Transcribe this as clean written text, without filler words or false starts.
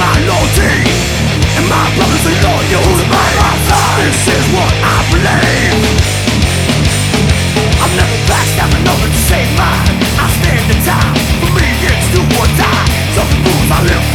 my loyalty, and my brothers are loyal to my side. This is what I believe. I'm never backstabbing over to save mine. I stand the time. For me it's do or die. Some fools I live